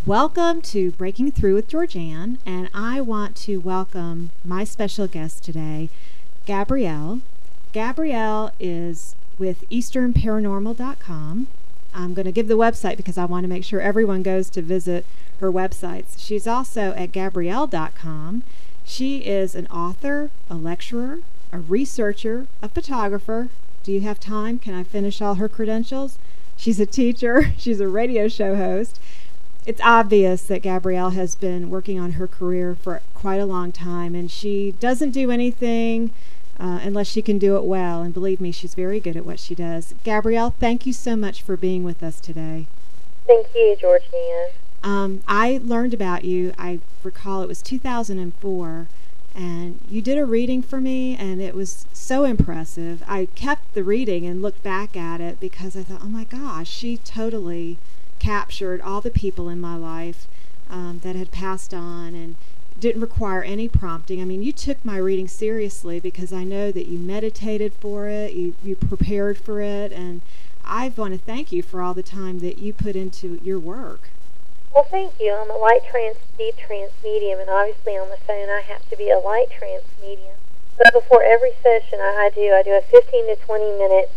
Welcome to Breaking Through with Georgianne, and I want to welcome my special guest today, Gabrielle. Gabrielle is with EasternParanormal.com. I'm going to give the website because I want to make sure everyone goes to visit her websites. She's also at Gabrielle.com. She is an author, a lecturer, a researcher, a photographer. Do you have time? Can I finish all her credentials? She's a teacher. She's a radio show host. It's obvious that Gabrielle has been working on her career for quite a long time, and she doesn't do anything unless she can do it well. And believe me, she's very good at what she does. Gabrielle, thank you so much for being with us today. Thank you, Georgianne. I learned about you, I recall it was 2004, and you did a reading for me, and it was so impressive. I kept the reading and looked back at it because I thought, oh my gosh, she totally captured all the people in my life that had passed on and didn't require any prompting. I mean, you took my reading seriously because I know that you meditated for it, you prepared for it, and I want to thank you for all the time that you put into your work. Well, thank you. I'm a light trance, deep trance medium, and obviously on the phone I have to be a light trance medium. But before every session I do a 15 to 20 minute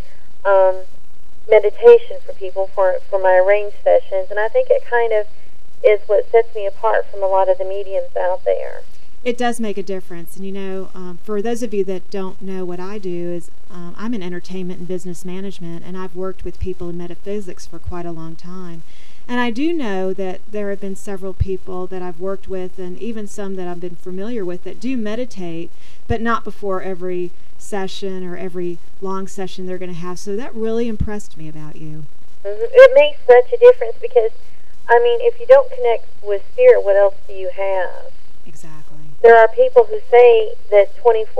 meditation for people for my arranged sessions, and I think it kind of is what sets me apart from a lot of the mediums out there. It does make a difference, and you know, for those of you that don't know what I do is I'm in entertainment and business management, and I've worked with people in metaphysics for quite a long time. And I do know that there have been several people that I've worked with, and even some that I've been familiar with, that do meditate, but not before every session or every long session they're going to have. So that really impressed me about you. Mm-hmm. It makes such a difference because, I mean, if you don't connect with spirit, what else do you have? Exactly. There are people who say that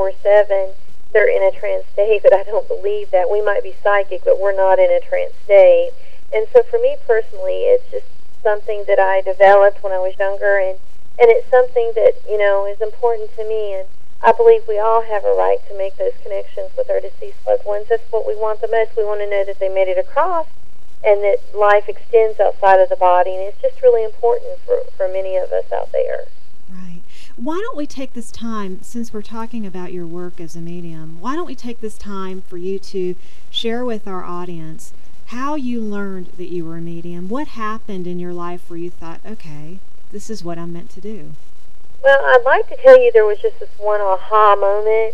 24/7 they're in a trance state, but I don't believe that. We might be psychic, but we're not in a trance state. And so for me personally, it's just something that I developed when I was younger, and it's something that, you know, is important to me, and I believe we all have a right to make those connections with our deceased loved ones. That's what we want the most. We want to know that they made it across and that life extends outside of the body, and it's just really important for many of us out there. Right. Why don't we take this time, since we're talking about your work as a medium, why don't we take this time for you to share with our audience how you learned that you were a medium? What happened in your life where you thought, okay, this is what I'm meant to do? Well, I'd like to tell you there was just this one aha moment,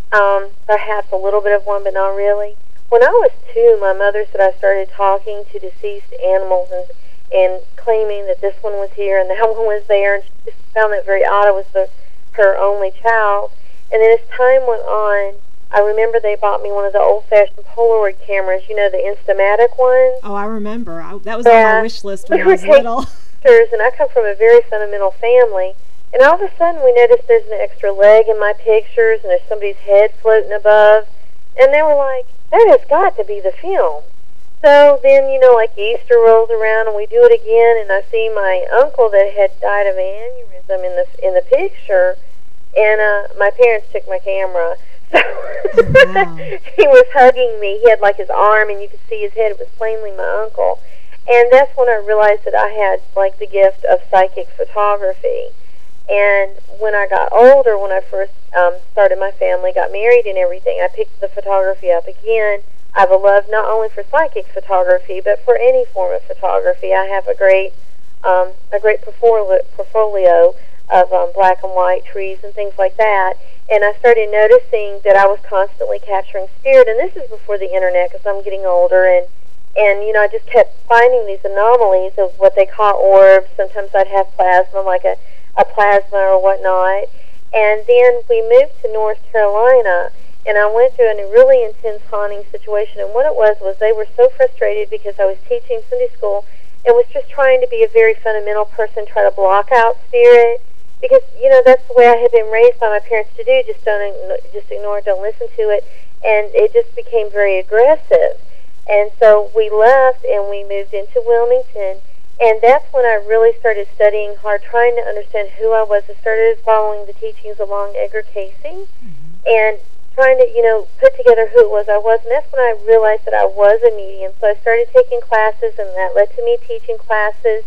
perhaps a little bit of one, but not really. When I was 2, my mother said I started talking to deceased animals and claiming that this one was here and that one was there, and she just found that very odd. I was her only child. And then as time went on, I remember they bought me one of the old-fashioned Polaroid cameras, you know, the Instamatic ones. Oh, I remember. That was on my wish list when I was little. Pictures, and I come from a very fundamental family. And all of a sudden we noticed there's an extra leg in my pictures, and there's somebody's head floating above. And they were like, that has got to be the film. So then, you know, like Easter rolls around, and we do it again, and I see my uncle that had died of an aneurysm in the picture, and my parents took my camera. So wow. He was hugging me. He had like his arm, and you could see his head. It was plainly my uncle. And that's when I realized that I had like the gift of psychic photography. And when I got older, when I first started my family, got married and everything, I picked the photography up again. I have a love not only for psychic photography, but for any form of photography. I have a great portfolio of black and white trees and things like that. And I started noticing that I was constantly capturing spirit. And this is before the internet, because I'm getting older. And you know, I just kept finding these anomalies of what they call orbs. Sometimes I'd have plasma, like a plasma or whatnot. And then we moved to North Carolina, and I went through a really intense haunting situation. And what it was they were so frustrated because I was teaching Sunday school and was just trying to be a very fundamental person, try to block out spirit. Because, you know, that's the way I had been raised by my parents to do. Just ignore it, don't listen to it. And it just became very aggressive. And so we left and we moved into Wilmington. And that's when I really started studying hard, trying to understand who I was. I started following the teachings along Edgar Cayce and trying to, you know, put together who it was I was. And that's when I realized that I was a medium. So I started taking classes, and that led to me teaching classes.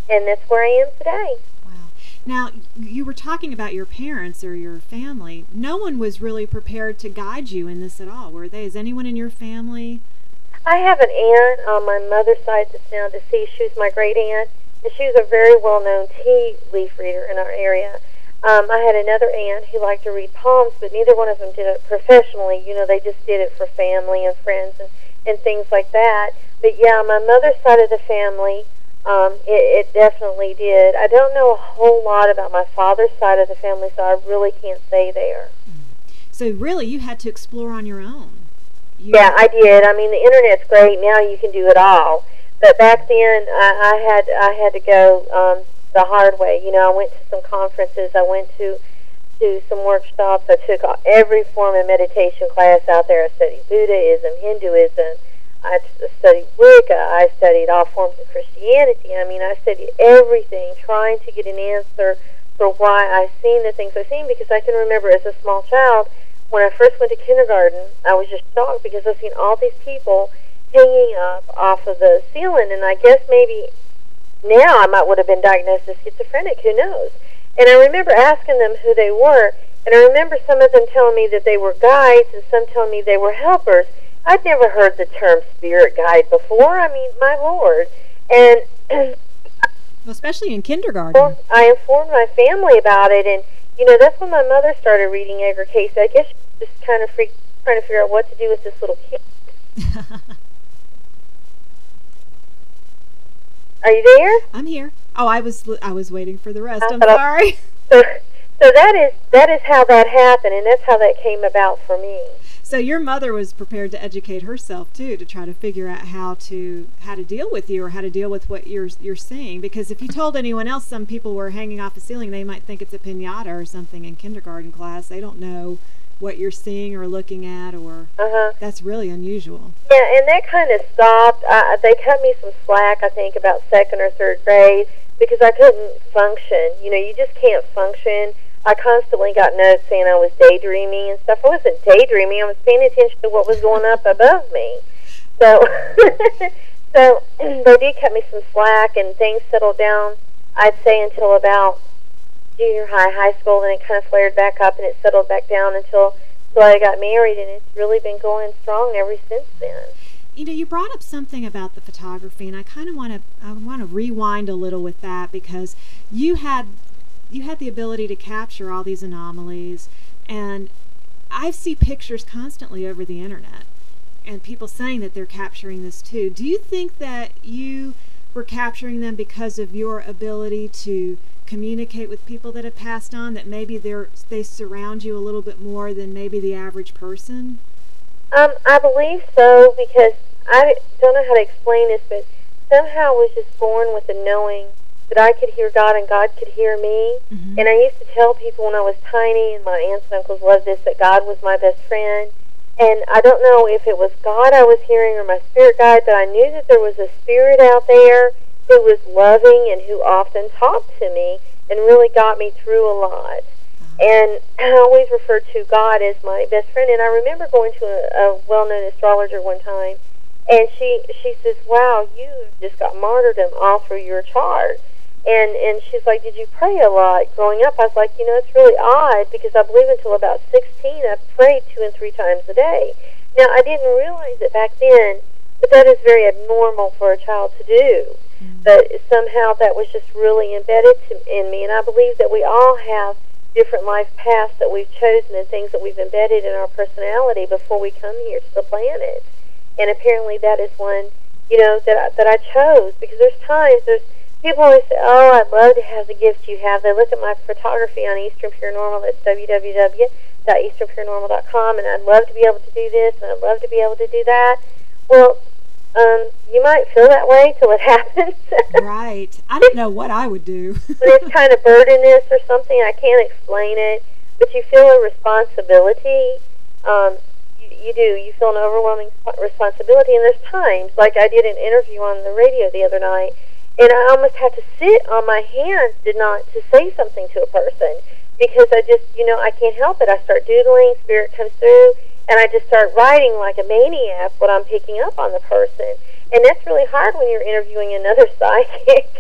and that's where I am today. Wow. Now, you were talking about your parents or your family. No one was really prepared to guide you in this at all, were they? Is anyone in your family? I have an aunt on my mother's side that's now deceased. She was my great aunt, and she was a very well-known tea leaf reader in our area. I had another aunt who liked to read palms, but neither one of them did it professionally. You know, they just did it for family and friends and things like that. But yeah, my mother's side of the family, it definitely did. I don't know a whole lot about my father's side of the family, so I really can't say there. So really, you had to explore on your own. Yeah, I did. I mean, the internet's great now; you can do it all. But back then, I had to go the hard way. You know, I went to some conferences. I went to some workshops. I took every form of meditation class out there. I studied Buddhism, Hinduism. I studied Wicca. I studied all forms of Christianity. I mean, I studied everything, trying to get an answer for why I've seen the things I've seen, because I can remember as a small child, when I first went to kindergarten, I was just shocked because I've seen all these people hanging up off of the ceiling, and I guess maybe now I would have been diagnosed as schizophrenic, who knows? And I remember asking them who they were, and I remember some of them telling me that they were guides and some telling me they were helpers. I'd never heard the term spirit guide before. I mean, my Lord. And well, especially in kindergarten. I informed my family about it, and, you know, that's when my mother started reading Edgar Cayce. I guess she was just kind of trying to figure out what to do with this little kid. Are you there? I'm here. Oh, I was waiting for the rest. I'm sorry. So that is how that happened, and that's how that came about for me. So your mother was prepared to educate herself too, to try to figure out how to deal with you, or how to deal with what you're seeing. Because if you told anyone else some people were hanging off a ceiling, they might think it's a piñata or something in kindergarten class. They don't know what you're seeing or looking at, or that's really unusual. Yeah, and that kind of stopped. They cut me some slack, I think, about 2nd or 3rd grade, because I couldn't function. You know, you just can't function. I constantly got notes saying I was daydreaming and stuff. I wasn't daydreaming. I was paying attention to what was going up above me. So, so they did cut me some slack, and things settled down, I'd say, until about junior high school, and it kind of flared back up, and it settled back down until I got married, and it's really been going strong ever since then. You know, you brought up something about the photography, and I kind of want to rewind a little with that, because you had the ability to capture all these anomalies, and I see pictures constantly over the internet, and people saying that they're capturing this too. Do you think that you were capturing them because of your ability to communicate with people that have passed on, that maybe they surround you a little bit more than maybe the average person? I believe so, because I don't know how to explain this, but somehow I was just born with the knowing that I could hear God and God could hear me. And I used to tell people when I was tiny, and my aunts and uncles loved this, that God was my best friend. And I don't know if it was God I was hearing or my spirit guide, but I knew that there was a spirit out there who was loving and who often talked to me and really got me through a lot. And I always referred to God as my best friend. And I remember going to a well-known astrologer one time, and she says, "Wow, you just got martyrdom all through your chart." And she's like, "Did you pray a lot growing up?" I was like, it's really odd, because I believe until about 16 I prayed 2 and 3 times a day. Now, I didn't realize it back then, but that is very abnormal for a child to do. But somehow that was just really embedded in me, and I believe that we all have different life paths that we've chosen and things that we've embedded in our personality before we come here to the planet. And apparently that is one, that I chose, because there's people always say, "Oh, I'd love to have the gift you have." They look at my photography on Eastern Pure Normal. That's www.easternpurenormal.com, and I'd love to be able to do this, and I'd love to be able to do that. Well, you might feel that way till it happens. Right. I don't know what I would do. But it's kind of burdenous or something. I can't explain it. But you feel a responsibility. You do. You feel an overwhelming responsibility. And there's times, like I did an interview on the radio the other night, and I almost had to sit on my hands to say something to a person, because I just, I can't help it. I start doodling, spirit comes through, and I just start writing like a maniac what I'm picking up on the person. And that's really hard when you're interviewing another psychic.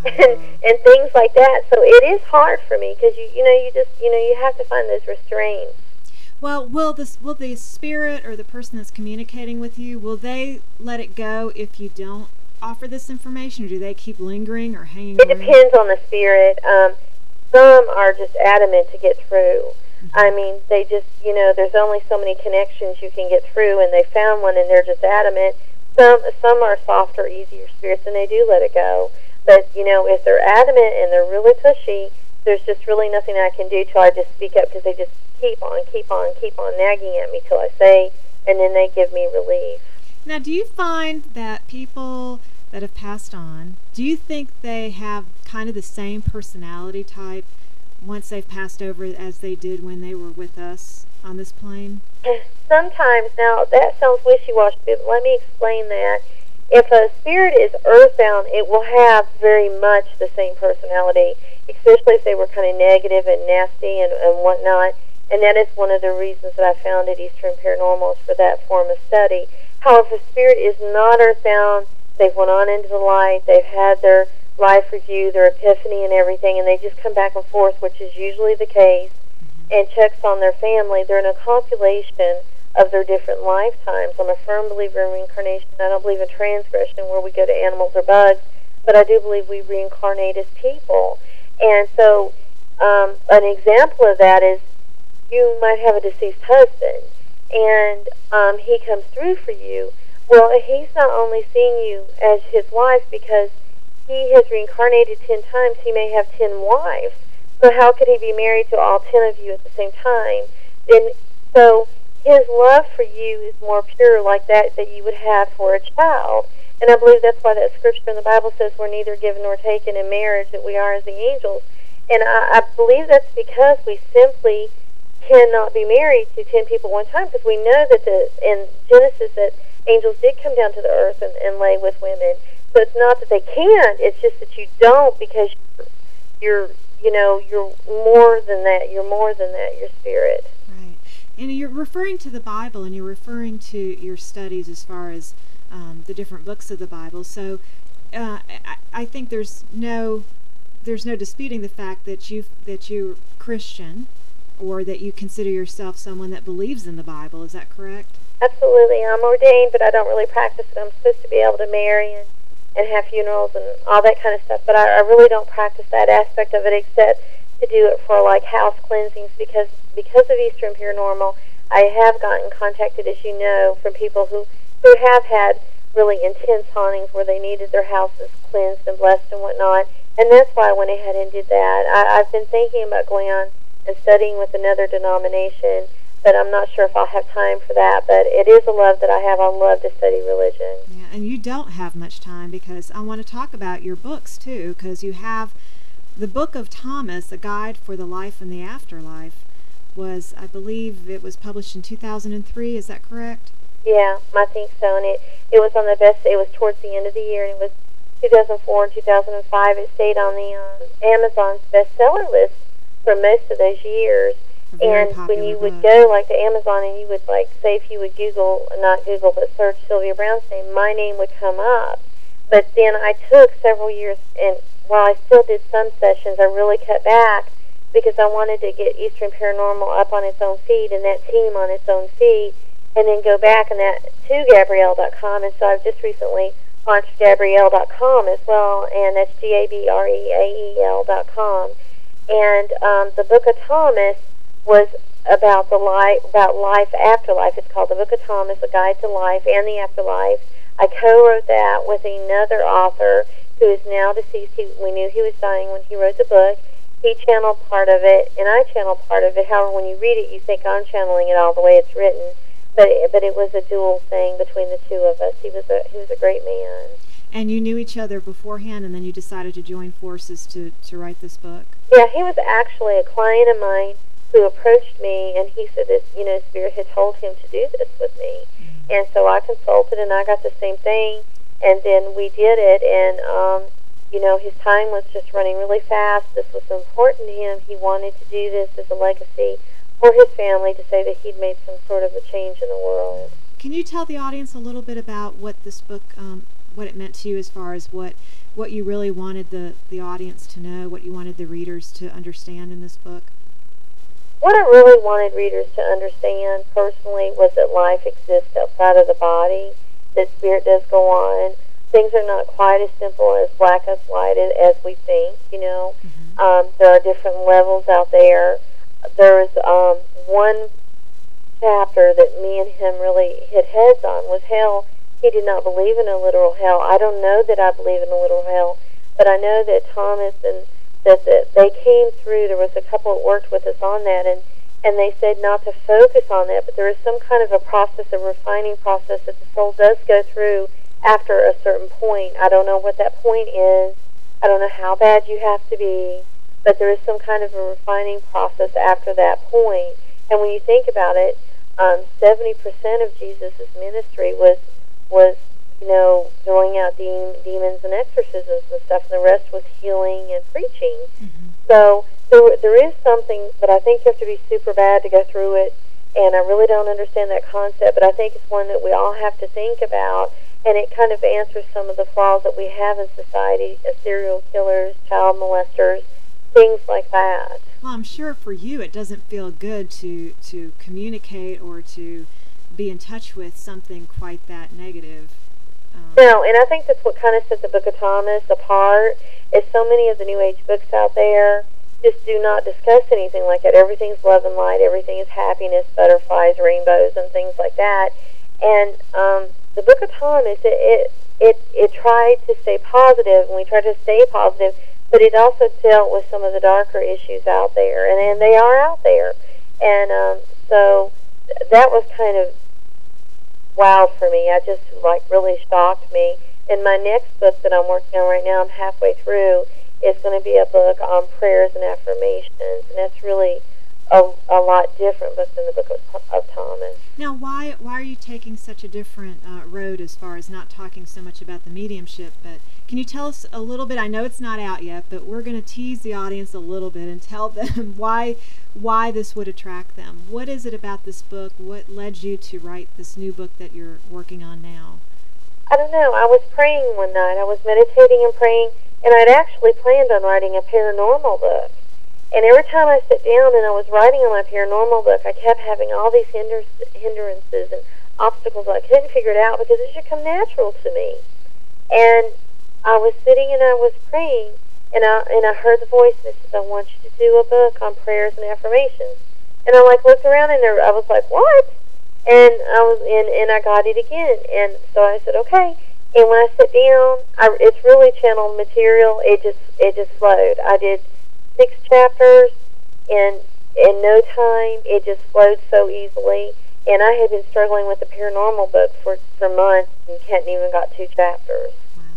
and things like that. So it is hard for me because you have to find those restraints. Well, will the spirit or the person that's communicating with you, will they let it go if you don't offer this information, or do they keep lingering or hanging It around? depends on the spirit. Some are just adamant to get through. I mean, they just, there's only so many connections you can get through, and they found one, and they're just adamant. Some are softer, easier spirits, and they do let it go. But, if they're adamant and they're really pushy, there's just really nothing I can do till I just speak up, because they just keep on nagging at me till I say, and then they give me relief. Now, do you find that people that have passed on, do you think they have kind of the same personality type once they've passed over as they did when they were with us on this plane? Sometimes. Now, that sounds wishy-washy, but let me explain that. If a spirit is earthbound, it will have very much the same personality, especially if they were kind of negative and nasty and whatnot. And that is one of the reasons that I founded Eastern Paranormal, for that form of study. However, if a spirit is not earthbound, they've went on into the light, they've had their life review, their epiphany and everything, and they just come back and forth, which is usually the case, and checks on their family. They're in a compilation of their different lifetimes. I'm a firm believer in reincarnation. I don't believe in transgression where we go to animals or bugs, but I do believe we reincarnate as people. And so an example of that is you might have a deceased husband, and he comes through for you. Well, he's not only seeing you as his wife because he has reincarnated 10 times, he may have 10 wives. So how could he be married to all 10 of you at the same time? So his love for you is more pure, like that you would have for a child. And I believe that's why that scripture in the Bible says we're neither given nor taken in marriage, that we are as the angels. And I believe that's because we simply cannot be married to 10 people at one time, because we know that in Genesis that angels did come down to the earth and lay with women. So it's not that they can't, it's just that you don't, because you're more than that. You're more than that, your spirit. Right. And you're referring to the Bible, and you're referring to your studies as far as the different books of the Bible. So I think there's no disputing the fact that you're Christian, or that you consider yourself someone that believes in the Bible. Is that correct? Absolutely. I'm ordained, but I don't really practice it. I'm supposed to be able to marry and have funerals and all that kind of stuff, but I really don't practice that aspect of it, except to do it for like house cleansings, because of Eastern Paranormal. I have gotten contacted, as you know, from people who have had really intense hauntings where they needed their houses cleansed and blessed and whatnot, and that's why I went ahead and did that. I've been thinking about going on and studying with another denomination, but I'm not sure if I'll have time for that. But it is a love that I have. I love to study religion. Yeah, and you don't have much time, because I want to talk about your books too, because you have the Book of Thomas, A Guide for the Life and the Afterlife. I believe it was published in 2003. Is that correct? Yeah, I think so. And it was on the best. It was towards the end of the year, and it was 2004 and 2005. It stayed on the Amazon's bestseller list for most of those years. And when you would go like to Amazon, and you would like say, if you would not Google, but search Sylvia Browne's name, my name would come up. But then I took several years, and while I still did some sessions, I really cut back, because I wanted to get Eastern Paranormal up on its own feet, and that team on its own feet, and then go back and that to Gabrielle.com. And so I've just recently launched Gabrielle.com as well, and that's GABREAEL.com. And the Book of Thomas was about life after life. It's called The Book of Thomas, A Guide to Life and the Afterlife. I co-wrote that with another author who is now deceased. We knew he was dying when he wrote the book. He channeled part of it, and I channeled part of it. However, when you read it, you think I'm channeling it all the way it's written. But it was a dual thing between the two of us. He was a great man. And you knew each other beforehand, and then you decided to join forces to write this book? Yeah, he was actually a client of mine who approached me, and he said that, Spirit had told him to do this with me. Mm-hmm. And so I consulted, and I got the same thing, and then we did it, and, his time was just running really fast. This was important to him. He wanted to do this as a legacy for his family, to say that he'd made some sort of a change in the world. Can you tell the audience a little bit about what this book what it meant to you as far as what you really wanted the audience to know, what you wanted the readers to understand in this book? What I really wanted readers to understand personally was that life exists outside of the body, that spirit does go on. Things are not quite as simple as black as white as we think, you know. There are different levels out there. There's one chapter that me and him really hit heads on was hell. He did not believe in a literal hell. I don't know that I believe in a literal hell, but I know that Thomas and that they came through. There was a couple that worked with us on that, and they said not to focus on that, but there is some kind of a process, a refining process that the soul does go through after a certain point. I don't know what that point is. I don't know how bad you have to be, but there is some kind of a refining process after that point. And when you think about it, 70% of Jesus' ministry was you know, throwing out demons and exorcisms and stuff, and the rest was healing and preaching. So there is something, but I think you have to be super bad to go through it, and I really don't understand that concept, but I think it's one that we all have to think about, and it kind of answers some of the flaws that we have in society, serial killers, child molesters, things like that. Well, I'm sure for you it doesn't feel good to communicate or to be in touch with something quite that negative. No, and I think that's what kind of set the Book of Thomas apart, is so many of the New Age books out there just do not discuss anything like that. Everything's love and light, everything is happiness, butterflies, rainbows, and things like that. And the Book of Thomas, it tried to stay positive, and we tried to stay positive, but it also dealt with some of the darker issues out there, and they are out there. And so that was kind of wild for me. I just, like, really shocked me. And my next book that I'm working on right now, I'm halfway through, is going to be a book on prayers and affirmations, and that's really a lot different book than the Book of Thomas. Now, why are you taking such a different road as far as not talking so much about the mediumship, but can you tell us a little bit? I know it's not out yet, but we're going to tease the audience a little bit and tell them why this would attract them. What is it about this book? What led you to write this new book that you're working on now? I don't know. I was praying one night. I was meditating and praying, and I'd actually planned on writing a paranormal book. And every time I sat down and I was writing on my paranormal book, I kept having all these hindrances and obstacles. I couldn't figure it out because it should come natural to me. And I was sitting and I was praying, and I heard the voice that says, "I want you to do a book on prayers and affirmations." And I looked around and I was like, "What?" And I got it again. And so I said, "Okay." And when I sat down, it's really channeled material. It just flowed. I did 6 chapters, and in no time, it just flowed so easily. And I had been struggling with the paranormal book for months and hadn't even got 2 chapters.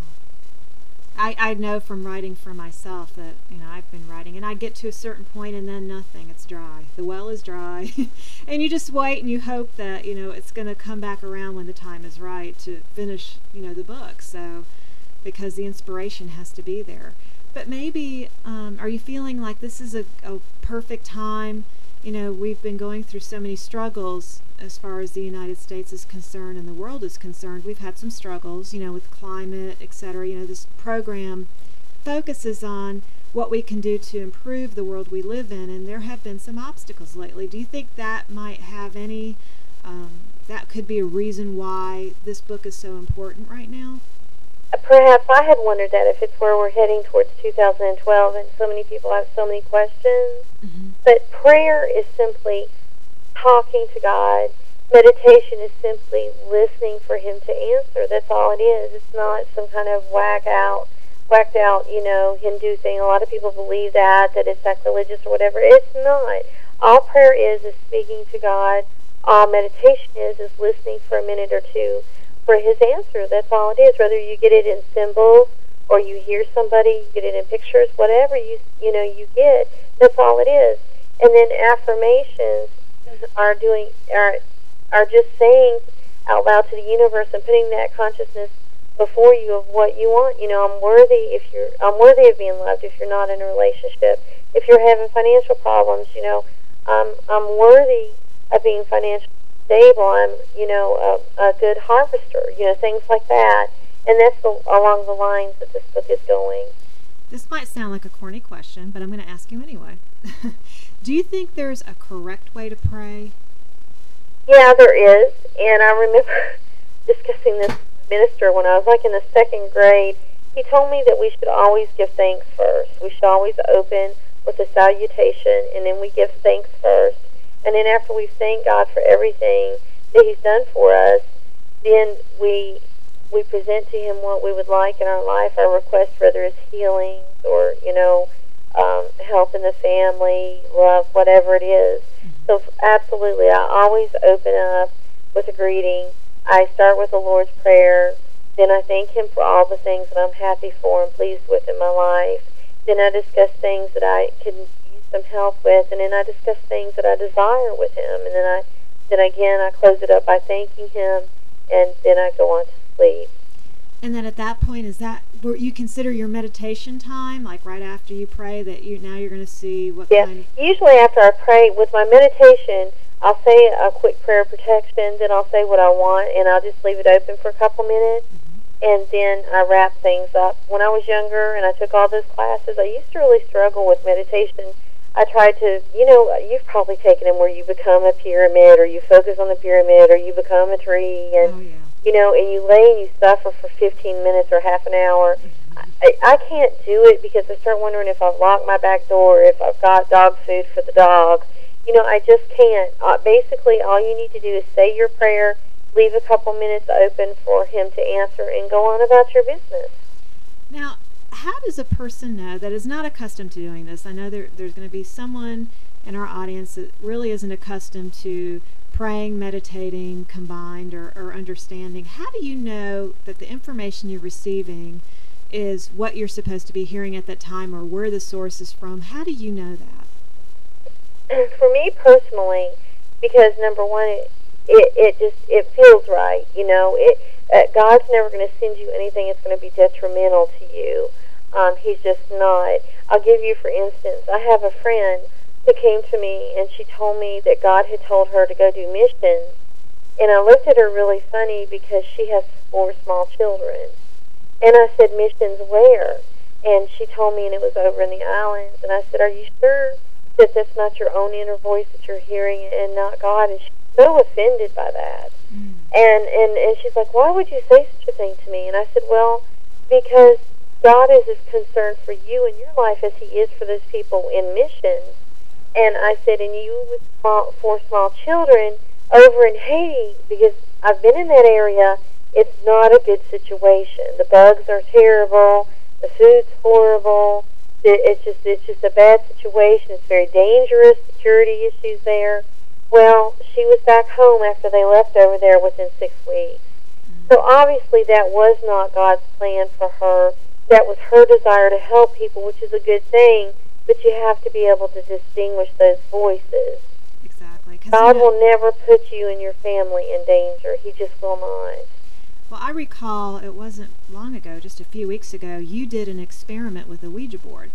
Wow. I know from writing for myself that, I've been writing, and I get to a certain point and then nothing. It's dry. The well is dry. And you just wait and you hope that, it's going to come back around when the time is right to finish, the book. So, because the inspiration has to be there. But maybe, are you feeling like this is a perfect time? We've been going through so many struggles as far as the United States is concerned and the world is concerned. We've had some struggles, with climate, etc. This program focuses on what we can do to improve the world we live in, and there have been some obstacles lately. Do you think that might have any, that could be a reason why this book is so important right now? Perhaps I had wondered that, if it's where we're heading towards 2012 and so many people have so many questions. But prayer is simply talking to God. Meditation is simply listening for Him to answer. That's all it is. It's not some kind of whacked out, Hindu thing. A lot of people believe that it's sacrilegious or whatever. It's not. All prayer is speaking to God. All meditation is listening for a minute or two for His answer. That's all it is. Whether you get it in symbols or you hear somebody, you get it in pictures, whatever you get, that's all it is. And then affirmations are just saying out loud to the universe and putting that consciousness before you of what you want. I'm worthy I'm worthy of being loved if you're not in a relationship. If you're having financial problems, I'm worthy of being financially stable. I'm, a good harvester, things like that. And that's along the lines that this book is going. This might sound like a corny question, but I'm going to ask you anyway. Do you think there's a correct way to pray? Yeah, there is. And I remember discussing this with a minister when I was like in the second grade. He told me that we should always give thanks first. We should always open with a salutation, and then we give thanks first. And then after we thank God for everything that He's done for us, then we present to Him what we would like in our life, our request, whether it's healings or, help in the family, love, whatever it is. So absolutely, I always open up with a greeting. I start with the Lord's Prayer. Then I thank Him for all the things that I'm happy for and pleased with in my life. Then I discuss things that I can use some help with, and then I discuss things that I desire with Him. And then again I close it up by thanking Him, and then I go on to sleep. And then at that point, is that where you consider your meditation time, like right after you pray, that you're going to see what kind of... Usually after I pray, with my meditation, I'll say a quick prayer of protection, then I'll say what I want, and I'll just leave it open for a couple minutes, and then I wrap things up. When I was younger and I took all those classes, I used to really struggle with meditation. I tried to, you've probably taken them where you become a pyramid, or you focus on the pyramid, or you become a tree, and... and you lay and you suffer for 15 minutes or half an hour. I can't do it because I start wondering if I've locked my back door, if I've got dog food for the dogs. I just can't. Basically, all you need to do is say your prayer, leave a couple minutes open for Him to answer, and go on about your business. Now, how does a person know that is not accustomed to doing this? I know there's going to be someone in our audience that really isn't accustomed to praying, meditating, combined, or understanding. How do you know that the information you're receiving is what you're supposed to be hearing at that time, or where the source is from? How do you know that? For me personally, because number one, it feels right. God's never going to send you anything that's going to be detrimental to you. He's just not. I'll give you, for instance, I have a friend who came to me, and she told me that God had told her to go do missions. And I looked at her really funny because she has 4 small children. And I said, missions where? And she told me, and it was over in the islands. And I said, are you sure that that's not your own inner voice that you're hearing and not God? And she was so offended by that. And she's like, why would you say such a thing to me? And I said, well, because God is as concerned for you and your life as He is for those people in missions. And I said, and you with 4 small children over in Haiti, because I've been in that area, it's not a good situation. The bugs are terrible. The food's horrible. It's just a bad situation. It's very dangerous. Security issues there. Well, she was back home after they left over there within 6 weeks. So obviously that was not God's plan for her. That was her desire to help people, which is a good thing. But you have to be able to distinguish those voices. Exactly. God will never put you and your family in danger. He just will not. Well, I recall it wasn't long ago, just a few weeks ago, you did an experiment with a Ouija board.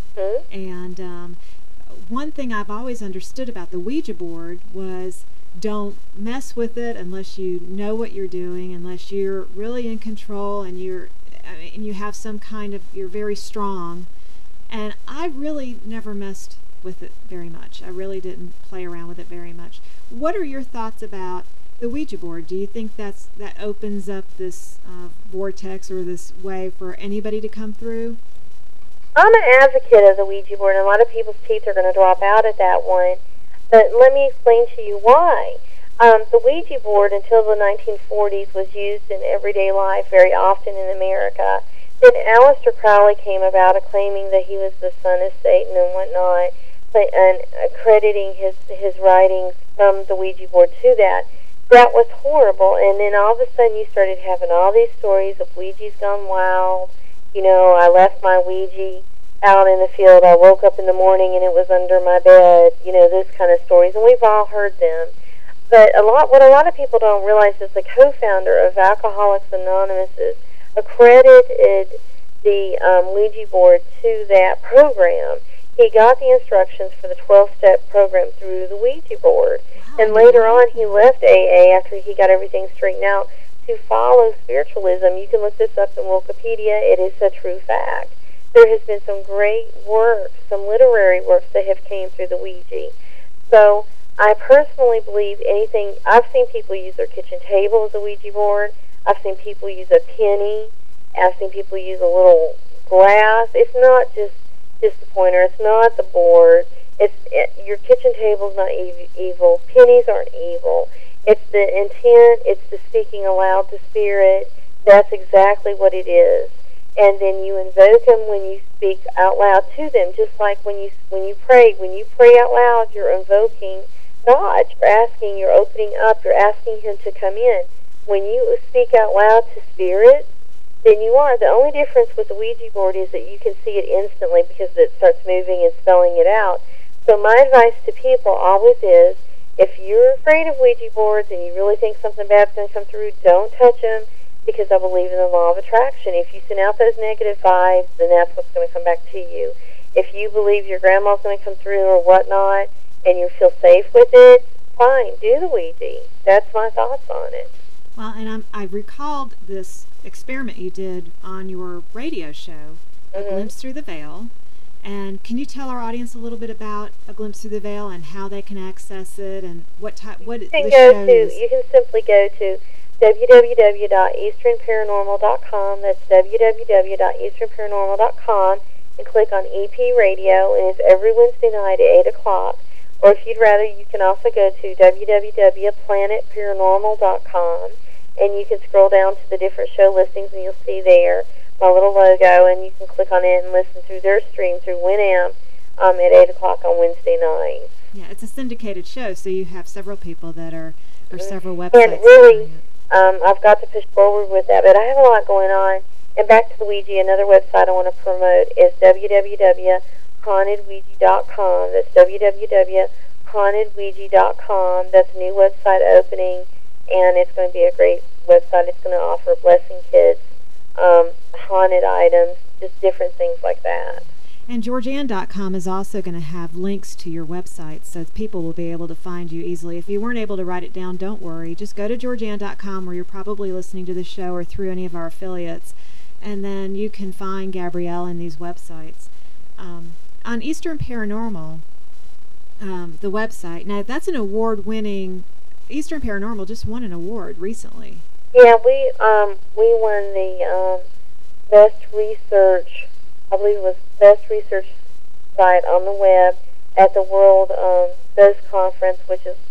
And one thing I've always understood about the Ouija board was don't mess with it unless you know what you're doing, unless you're really in control and you have some kind of, you're very strong. And I really never messed with it very much. I really didn't play around with it very much. What are your thoughts about the Ouija board? Do you think that opens up this vortex or this way for anybody to come through? I'm an advocate of the Ouija board, and a lot of people's teeth are going to drop out at that one. But let me explain to you why. The Ouija board, until the 1940s, was used in everyday life very often in America. Then Aleister Crowley came about claiming that he was the son of Satan and whatnot, and crediting his writings from the Ouija board to that. That was horrible, and then all of a sudden you started having all these stories of Ouija's gone wild. I left my Ouija out in the field. I woke up in the morning and it was under my bed. Those kind of stories, and we've all heard them. But what a lot of people don't realize is the co-founder of Alcoholics Anonymous accredited the Ouija board to that program. He got the instructions for the 12-step program through the Ouija board. And later on, he left AA after he got everything straightened out. to follow spiritualism. You can look this up in Wikipedia. It is a true fact. There has been some great works, some literary works that have came through the Ouija. So I personally believe anything. I've seen people use their kitchen table as a Ouija board. I've seen people use a penny. I've seen people use a little glass. It's not just the pointer. It's not the board. Your kitchen table's not evil. Pennies aren't evil. It's the intent. It's the speaking aloud to spirit. That's exactly what it is. And then you invoke them when you speak out loud to them, just like when you pray. When you pray out loud, you're invoking God. You're opening up. You're asking Him to come in. When you speak out loud to spirit, then you are. The only difference with the Ouija board is that you can see it instantly because it starts moving and spelling it out. So my advice to people always is, if you're afraid of Ouija boards and you really think something bad's going to come through, don't touch them, because I believe in the law of attraction. If you send out those negative vibes, then that's what's going to come back to you. If you believe your grandma's going to come through or whatnot, and you feel safe with it, fine, do the Ouija. That's my thoughts on it. Well, and I recalled this experiment you did on your radio show, A Glimpse Through the Veil. And can you tell our audience a little bit about A Glimpse Through the Veil and how they can access it and what the show is? You can simply go to www.easternparanormal.com. That's www.easternparanormal.com and click on EP Radio, and it's every Wednesday night at 8 o'clock. Or if you'd rather, you can also go to www.planetparanormal.com, and you can scroll down to the different show listings, and you'll see there my little logo, and you can click on it and listen through their stream through Winamp at 8 o'clock on Wednesday nights. Yeah, it's a syndicated show, so you have several people that are, or several websites. And really, I've got to push forward with that, but I have a lot going on. And back to the Ouija, another website I want to promote is www.hauntedouija.com. That's www.hauntedouija.com. That's a new website opening, and it's going to be a great website. It's going to offer blessing kits, haunted items, just different things like that. And Georgianne.com is also going to have links to your website, so people will be able to find you easily. If you weren't able to write it down, don't worry. Just go to Georgianne.com, where you're probably listening to the show, or through any of our affiliates, and then you can find Gabrielle in these websites. On Eastern Paranormal, the website, now that's an award-winning, Eastern Paranormal just won an award recently. Yeah, we won the best research, I believe it was best research site on the web at the World Ghost Conference, which is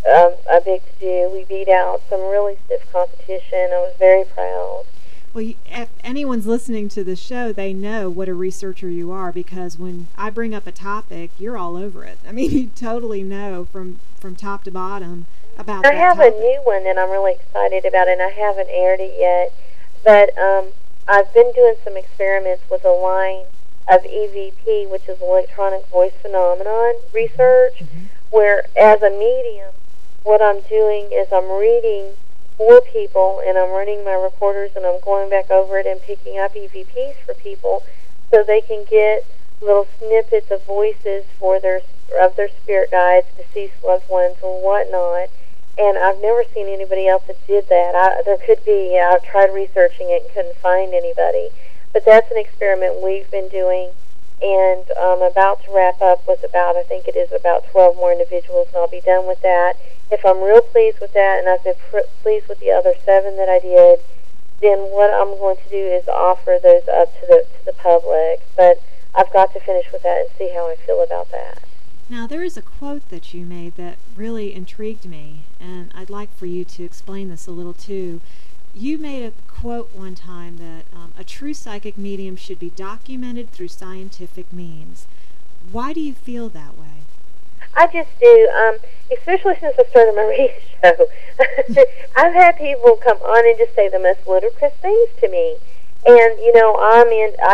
a big to-do. We beat out some really stiff competition. I was very proud. Well, if anyone's listening to the show, they know what a researcher you are, because when I bring up a topic, you're all over it. I mean, you totally know from top to bottom about that topic. I have a new one that I'm really excited about, and I haven't aired it yet. But I've been doing some experiments with a line of EVP, which is electronic voice phenomenon research, where as a medium, what I'm doing is I'm reading for people, and I'm running my recorders, and I'm going back over it and picking up EVPs for people so they can get little snippets of voices of their spirit guides, deceased loved ones, or whatnot. And I've never seen anybody else that did that. There could be. I tried researching it and couldn't find anybody. But that's an experiment we've been doing, and I'm about to wrap up with I think it is about 12 more individuals, and I'll be done with that. If I'm real pleased with that, and I've been pleased with the other 7 that I did, then what I'm going to do is offer those up to the public. But I've got to finish with that and see how I feel about that. Now, there is a quote that you made that really intrigued me, and I'd like for you to explain this a little too. You made a quote one time that a true psychic medium should be documented through scientific means. Why do you feel that way? I just do, especially since I started my radio show. I've had people come on and just say the most ludicrous things to me, and I'm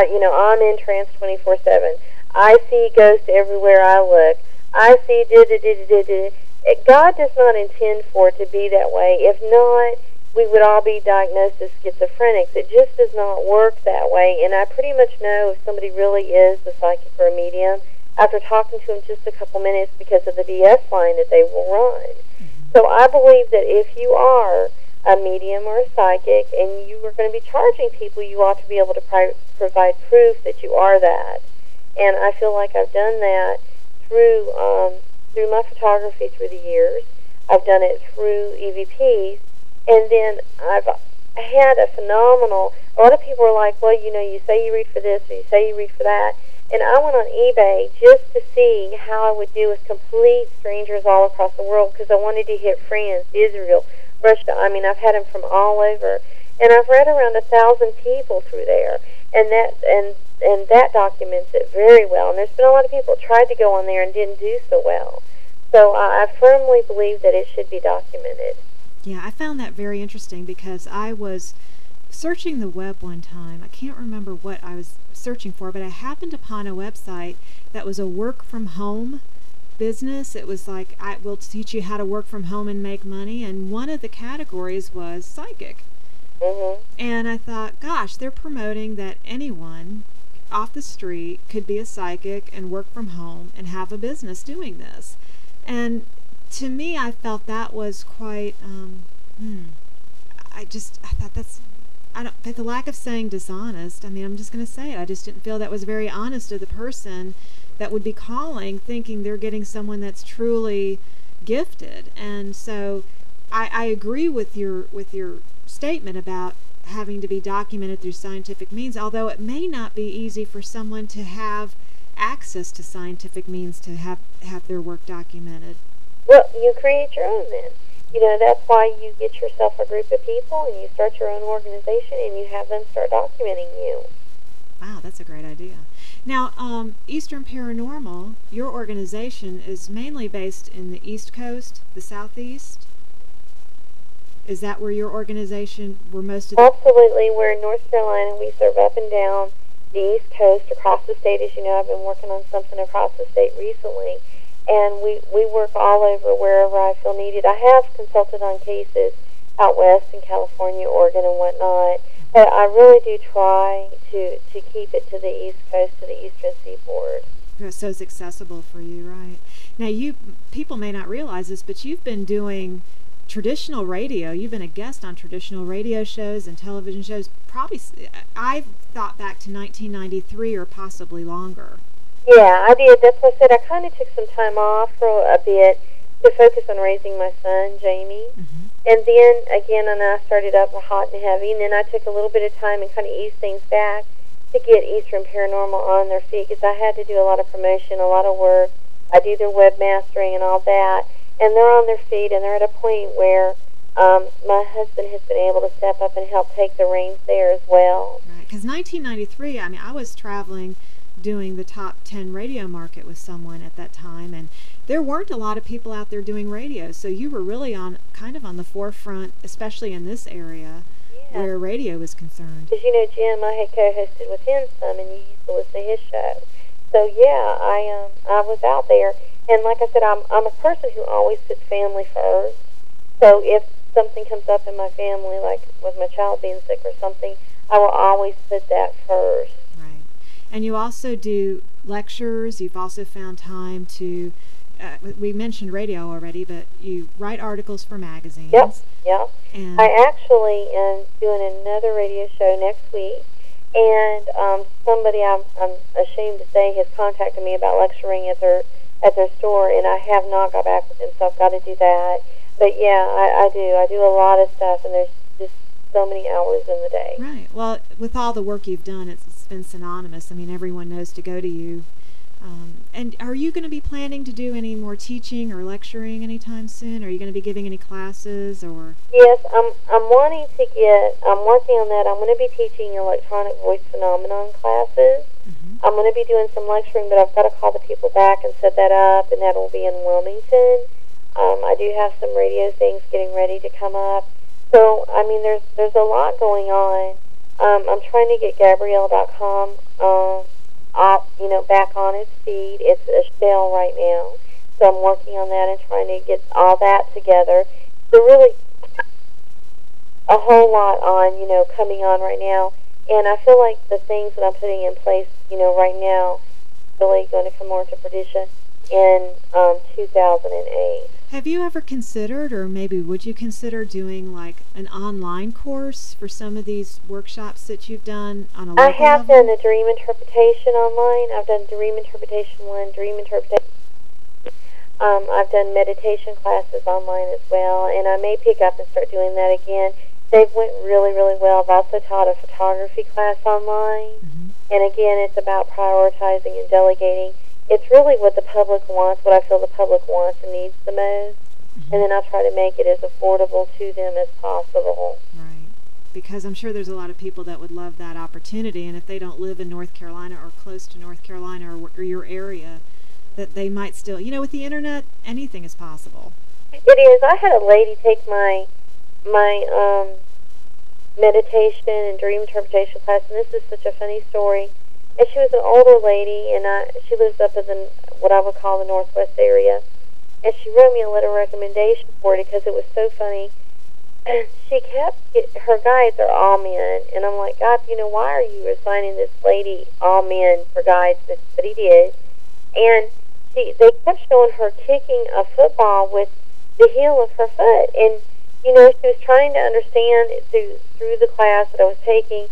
in trance 24/7. I see ghosts everywhere I look. I see God does not intend for it to be that way. If not, we would all be diagnosed as schizophrenics. It just does not work that way, and I pretty much know if somebody really is a psychic or a medium after talking to them just a couple minutes, because of the BS line that they will run. So I believe that if you are a medium or a psychic, and you are going to be charging people, you ought to be able to provide proof that you are that. And I feel like I've done that through my photography through the years. I've done it through EVPs, and then I've had a phenomenal. A lot of people are like, well, you say you read for this, or you say you read for that. And I went on eBay just to see how I would do with complete strangers all across the world, because I wanted to hit France, Israel, Russia. I mean, I've had them from all over, and I've read around 1,000 people through there, and that documents it very well. And there's been a lot of people that tried to go on there and didn't do so well. So I firmly believe that it should be documented. Yeah, I found that very interesting because I was searching the web one time. I can't remember what I was searching for, but I happened upon a website that was a work from home business. It was like, I will teach you how to work from home and make money, and one of the categories was psychic. Mm-hmm. And I thought, gosh, they're promoting that anyone off the street could be a psychic and work from home and have a business doing this. And to me, I felt that was quite, I thought but the lack of saying dishonest, I mean, I'm just going to say it. I just didn't feel that was very honest of the person that would be calling thinking they're getting someone that's truly gifted. And so I agree with your statement about having to be documented through scientific means, although it may not be easy for someone to have access to scientific means to have their work documented. Well, you create your own then. That's why you get yourself a group of people and you start your own organization and you have them start documenting you. Wow, that's a great idea. Now, Eastern Paranormal, your organization is mainly based in the East Coast, the Southeast? Is that where your organization, where most of the... Absolutely. We're in North Carolina. We serve up and down the East Coast, across the state. As you know, I've been working on something across the state recently. And we work all over wherever I feel needed. I have consulted on cases out west in California, Oregon, and whatnot. But I really do try to keep it to the East Coast, to the Eastern Seaboard. So it's accessible for you, right? Now, people may not realize this, but you've been doing traditional radio. You've been a guest on traditional radio shows and television shows. Probably, I've thought back to 1993 or possibly longer. Yeah, I did. That's what I said. I kind of took some time off for a bit to focus on raising my son, Jamie. Mm-hmm. And then, again, I started up hot and heavy, and then I took a little bit of time and kind of eased things back to get Eastern Paranormal on their feet, because I had to do a lot of promotion, a lot of work. I do their webmastering and all that, and they're on their feet, and they're at a point where my husband has been able to step up and help take the reins there as well. Right, because 1993, I mean, I was traveling doing the top 10 radio market with someone at that time, and there weren't a lot of people out there doing radio, so you were really on the forefront, especially in this area where radio is concerned. Because Jim, I had co-hosted with him some, and you used to listen to his show. So yeah, I was out there, and like I said, I'm a person who always puts family first. So if something comes up in my family, like with my child being sick or something, I will always put that first. And you also do lectures. You've also found time to, we mentioned radio already, but you write articles for magazines. Yep. And I actually am doing another radio show next week, and somebody I'm ashamed to say has contacted me about lecturing at their store, and I have not got back with them, so I've got to do that. But yeah, I do. I do a lot of stuff, and there's just so many hours in the day. Right. Well, with all the work you've done, it's been synonymous. I mean, everyone knows to go to you. And are you going to be planning to do any more teaching or lecturing anytime soon? Are you going to be giving any classes or? Yes, I'm working on that. I'm going to be teaching electronic voice phenomenon classes. Mm-hmm. I'm going to be doing some lecturing, but I've got to call the people back and set that up, and that will be in Wilmington. I do have some radio things getting ready to come up. So, I mean, there's a lot going on. I'm trying to get Gabrielle.com back on its feet. It's a shell right now. So I'm working on that and trying to get all that together. So really a whole lot on, coming on right now. And I feel like the things that I'm putting in place, right now, really going to come more to fruition in 2008. Have you ever considered, or maybe would you consider doing like an online course for some of these workshops that you've done on a local I have level? done the dream interpretation online. I've done dream interpretation 1, dream interpretation. I've done meditation classes online as well, and I may pick up and start doing that again. They've went really, really well. I've also taught a photography class online, and again, it's about prioritizing and delegating. It's really what the public wants, what I feel the public wants and needs the most, and then I try to make it as affordable to them as possible. Right. Because I'm sure there's a lot of people that would love that opportunity, and if they don't live in North Carolina or close to North Carolina or your area, that they might still, with the internet, anything is possible. It is. I had a lady take my meditation and dream interpretation class, and this is such a funny story. And she was an older lady, and she lives up in what I would call the Northwest area. And she wrote me a letter of recommendation for it because it was so funny. She her guides are all men, and I'm like, God, why are you assigning this lady all men for guides? But he did. And they kept showing her kicking a football with the heel of her foot, and she was trying to understand through the class that I was taking.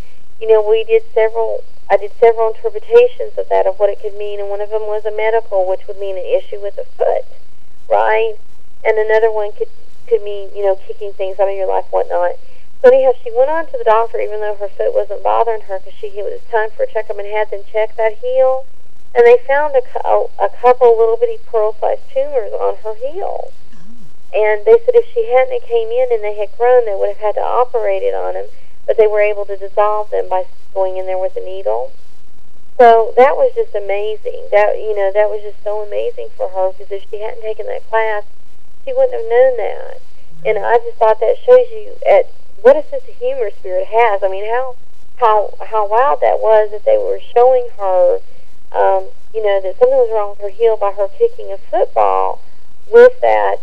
I did several interpretations of that, of what it could mean, and one of them was a medical, which would mean an issue with the foot, right? And another one could mean, kicking things out of your life, whatnot. So anyhow, she went on to the doctor, even though her foot wasn't bothering her, because it was time for a checkup, and had them check that heel. And they found a couple little bitty pearl-sized tumors on her heel. And they said if she hadn't came in and they had grown, they would have had to operate it on them, but they were able to dissolve them by going in there with a needle. So that was just amazing. That was just so amazing for her, because if she hadn't taken that class, she wouldn't have known that. And I just thought that shows you what a sense of humor Spirit has. I mean, how wild that was that they were showing her, that something was wrong with her heel by her kicking a football with that.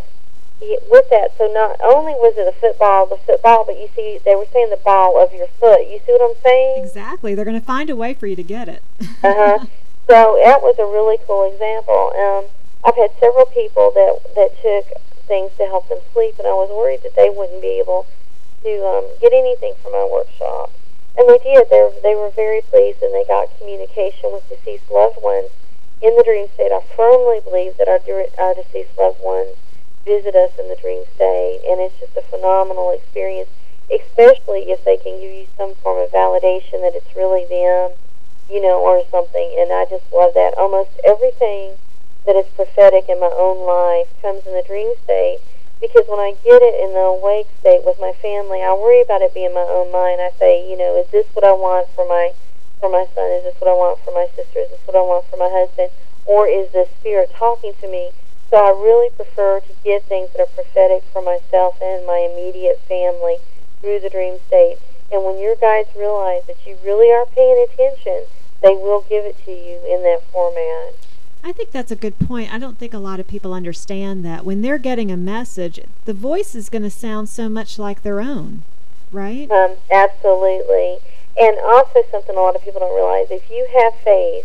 So not only was it the football, but you see, they were saying the ball of your foot. You see what I'm saying? Exactly. They're going to find a way for you to get it. So that was a really cool example. I've had several people that took things to help them sleep, and I was worried that they wouldn't be able to get anything from my workshop. And they did. They were very pleased, and they got communication with deceased loved ones in the dream state. I firmly believe that our deceased loved ones visit us in the dream state, and it's just a phenomenal experience, especially if they can give you some form of validation that it's really them, or something. And I just love that. Almost everything that is prophetic in my own life comes in the dream state, because when I get it in the awake state with my family, I worry about it being my own mind. I say, is this what I want for my son? Is this what I want for my sister? Is this what I want for my husband? Or is the Spirit talking to me? So I really prefer to get things that are prophetic for myself and my immediate family through the dream state. And when your guides realize that you really are paying attention, they will give it to you in that format. I think that's a good point. I don't think a lot of people understand that when they're getting a message, the voice is going to sound so much like their own, right? Absolutely. And also something a lot of people don't realize, if you have faith,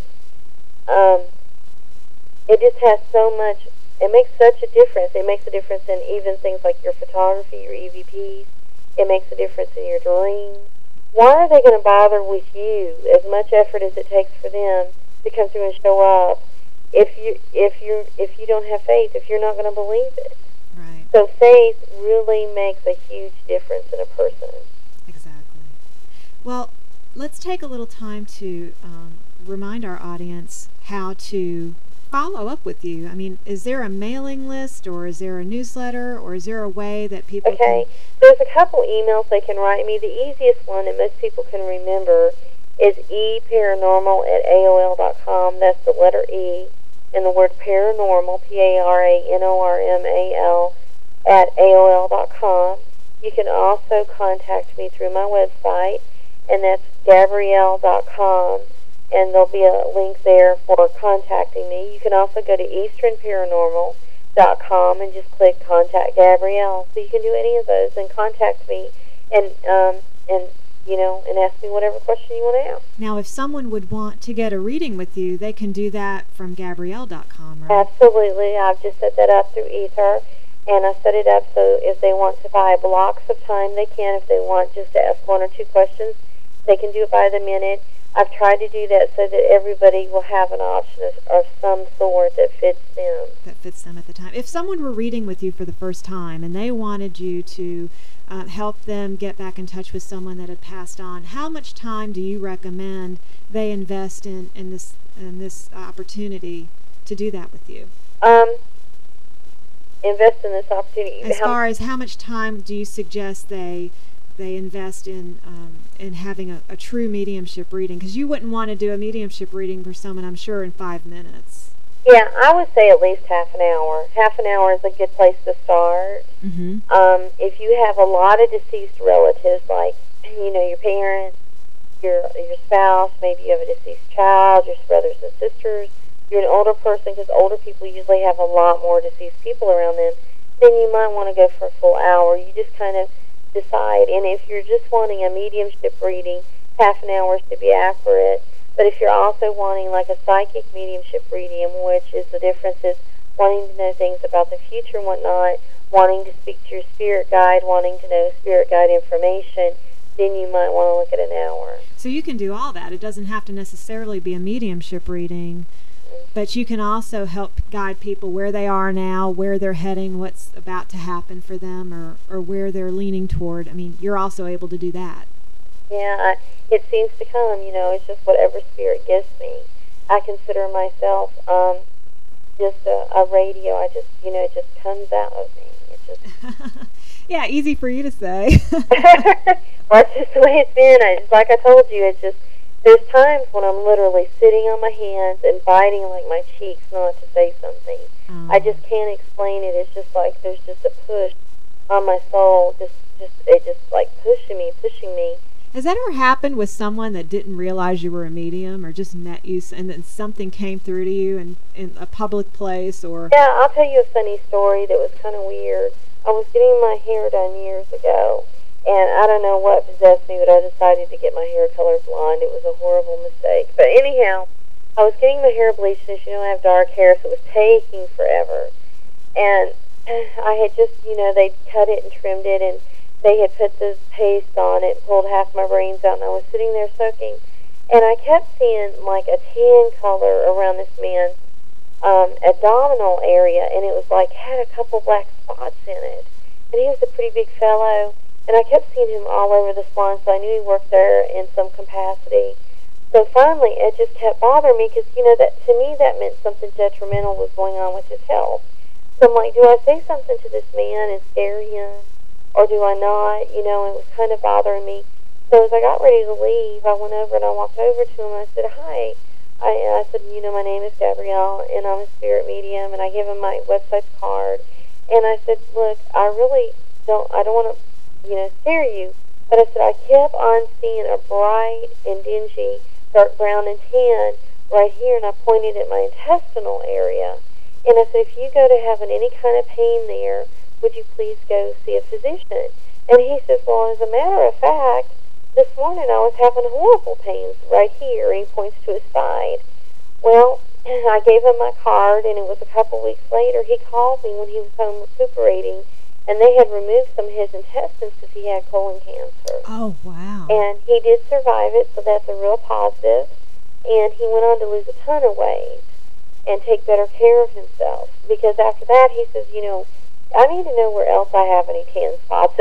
it just has so much, it makes such a difference. It makes a difference in even things like your photography, your EVPs. It makes a difference in your dreams. Why are they going to bother with you, as much effort as it takes for them to come through and show up, if you don't have faith, if you're not going to believe it? Right. So faith really makes a huge difference in a person. Exactly. Well, let's take a little time to remind our audience how to follow up with you. I mean, is there a mailing list, or is there a newsletter, or is there a way that people can... There's a couple emails they can write me. The easiest one that most people can remember is eparanormal@aol.com. That's the letter E and the word paranormal, PARANORMAL, @aol.com. You can also contact me through my website, and that's Gabrielle.com. And there'll be a link there for contacting me. You can also go to EasternParanormal.com and just click Contact Gabrielle. So you can do any of those and contact me and ask me whatever question you want to ask. Now, if someone would want to get a reading with you, they can do that from Gabrielle.com, right? Absolutely. I've just set that up through Ether. And I set it up so if they want to buy blocks of time, they can. If they want just to ask 1 or 2 questions, they can do it by the minute. I've tried to do that so that everybody will have an option of some sort that fits them. That fits them at the time. If someone were reading with you for the first time and they wanted you to help them get back in touch with someone that had passed on, how much time do you recommend they invest in this opportunity to do that with you? Invest in this opportunity. As far as how much time do you suggest they invest in having a true mediumship reading? Because you wouldn't want to do a mediumship reading for someone, I'm sure, in 5 minutes. Yeah, I would say at least half an hour. Half an hour is a good place to start. Mm-hmm. If you have a lot of deceased relatives, like your parents, your spouse, maybe you have a deceased child, your brothers and sisters, you're an older person, because older people usually have a lot more deceased people around them, then you might want to go for a full hour. You just kind of decide. And if you're just wanting a mediumship reading, half an hour is to be accurate. But if you're also wanting like a psychic mediumship reading, which is the difference is wanting to know things about the future and whatnot, wanting to speak to your spirit guide, wanting to know spirit guide information, then you might want to look at an hour. So you can do all that. It doesn't have to necessarily be a mediumship reading, but you can also help guide people where they are now, where they're heading, what's about to happen for them, or where they're leaning toward. I mean, you're also able to do that. Yeah, it seems to come, it's just whatever spirit gives me. I consider myself just a radio. I just, it just comes out of me. It just... Yeah, easy for you to say. Well, it's just the way it's been. Like I told you, it's just, there's times when I'm literally sitting on my hands and biting like my cheeks not to say something. I just can't explain it. It's just like there's just a push on my soul, it just like pushing me. Has that ever happened with someone that didn't realize you were a medium, or just met you and then something came through to you in a public place? Or yeah, I'll tell you a funny story that was kind of weird. I was getting my hair done years ago, and I don't know what possessed me, but I decided to get my hair colored blonde. It was a horrible mistake. But anyhow, I was getting my hair bleached. As you know, I have dark hair, so it was taking forever. And I had just, they'd cut it and trimmed it, and they had put the paste on it, pulled half my brains out, and I was sitting there soaking. And I kept seeing like a tan color around this man's abdominal area, and it was like had a couple black spots in it. And he was a pretty big fellow, and I kept seeing him all over the salon, so I knew he worked there in some capacity. So finally, it just kept bothering me because, that to me that meant something detrimental was going on with his health. So I'm like, do I say something to this man and scare him, or do I not? It was kind of bothering me. So as I got ready to leave, I went over and I walked over to him and I said, hi. I said, my name is Gabrielle, and I'm a spirit medium, and I gave him my website card. And I said, look, I don't want to, scare you. But I said, I kept on seeing a bright and dingy, dark brown and tan right here, and I pointed at my intestinal area. And I said, if you go to having any kind of pain there, would you please go see a physician? And he says, well, as a matter of fact, this morning I was having horrible pains right here. And he points to his side. Well, I gave him my card, and it was a couple weeks later. He called me when he was home recuperating, and they had removed some of his intestines because he had colon cancer. Oh, wow. And he did survive it, so that's a real positive. And he went on to lose a ton of weight and take better care of himself. Because after that, he says, I need to know where else I have any tan spots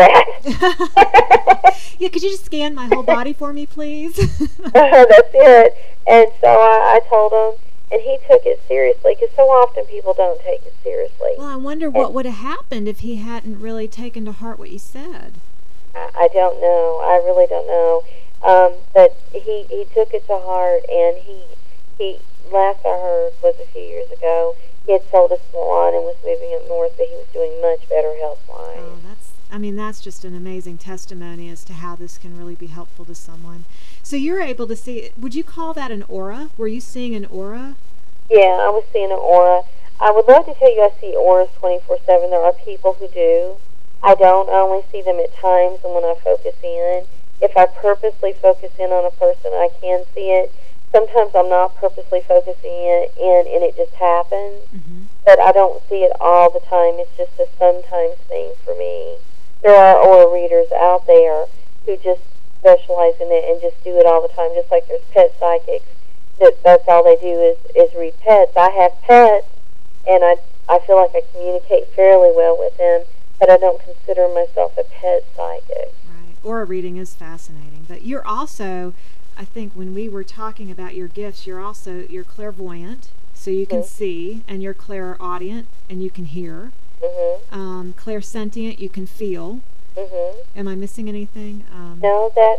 at. Yeah, could you just scan my whole body for me, please? That's it. And so I told him, and he took it seriously, because so often people don't take it seriously. Well, I wonder what would have happened if he hadn't really taken to heart what you said. I don't know. I really don't know. But he took it to heart, and he last I heard was a few years ago. He had sold a salon and was moving up north, but he was doing much better health-wise. Oh, that's just an amazing testimony as to how this can really be helpful to someone. So you're able to see, would you call that an aura? Were you seeing an aura? Yeah, I was seeing an aura. I would love to tell you I see auras 24/7. There are people who do. I don't. I only see them at times and when I focus in. If I purposely focus in on a person, I can see it. Sometimes I'm not purposely focusing in and it just happens. Mm-hmm. but I don't see it all the time. It's just a sometimes thing for me. There are aura readers out there who just specialize in it and just do it all the time, just like there's pet psychics. That's all they do is read pets. I have pets, and I feel like I communicate fairly well with them, but I don't consider myself a pet psychic. Right. Aura reading is fascinating, but you're also, I think when we were talking about your gifts, you're clairvoyant, so you can see, and you're clairaudient, and you can hear. Clairsentient, you can feel. Am I missing anything? No, that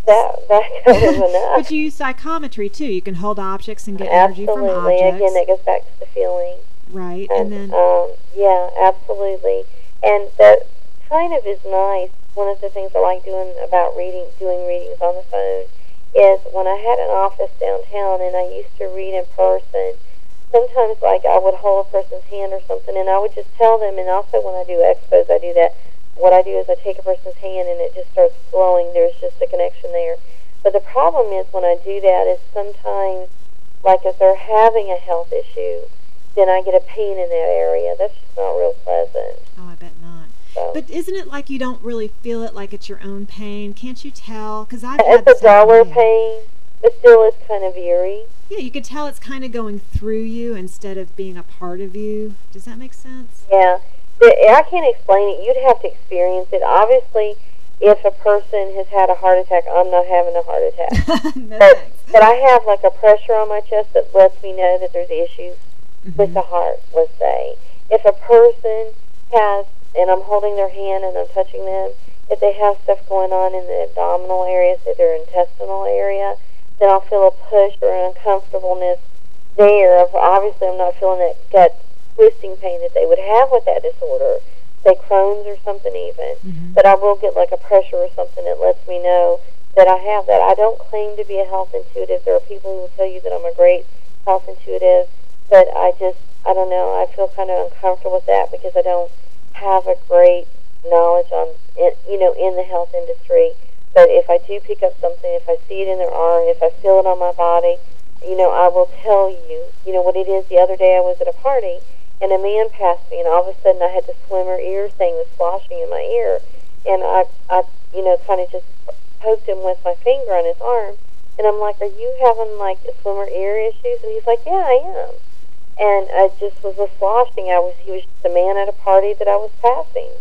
covers enough. But you use psychometry too. You can hold objects and get energy from objects. Absolutely. Again, that goes back to the feeling. Right, and then yeah, absolutely. And that kind of is nice. One of the things I like doing readings on the phone, is when I had an office downtown and I used to read in person. Sometimes, like, I would hold a person's hand or something, and I would just tell them. And also, when I do expos, I do that. What I do is I take a person's hand and it just starts flowing. There's just a connection there. But the problem is when I do that is sometimes, like if they're having a health issue, then I get a pain in that area. That's just not real pleasant. Oh, I bet not. So. But isn't it like you don't really feel it like it's your own pain? Can't you tell? Because I've had it's a duller pain, but still it's kind of eerie. Yeah, you could tell it's kind of going through you instead of being a part of you. Does that make sense? Yeah. I can't explain it. You'd have to experience it. Obviously, if a person has had a heart attack, I'm not having a heart attack. No, but I have like a pressure on my chest that lets me know that there's issues with the heart, let's say. If a person has, and I'm holding their hand and I'm touching them, if they have stuff going on in the abdominal area, say their intestinal area, then I'll feel a push or an uncomfortableness there. Obviously, I'm not feeling that gut twisting pain that they would have with that disorder, say Crohn's or something even. But I will get like a pressure or something that lets me know that I have that. I don't claim to be a health intuitive. There are people who will tell you that I'm a great health intuitive, but I don't know, I feel kind of uncomfortable with that because I don't have a great knowledge on, in the health industry. But if I do pick up something, if I see it in their arm, if I feel it on my body, I will tell you, what it is. The other day I was at a party, and a man passed me, and all of a sudden I had the swimmer ear thing was sloshing in my ear, and I kind of just poked him with my finger on his arm, and I'm like, "Are you having like swimmer ear issues?" And he's like, "Yeah, I am." And it just was a sloshing. He was just a man at a party that I was passing.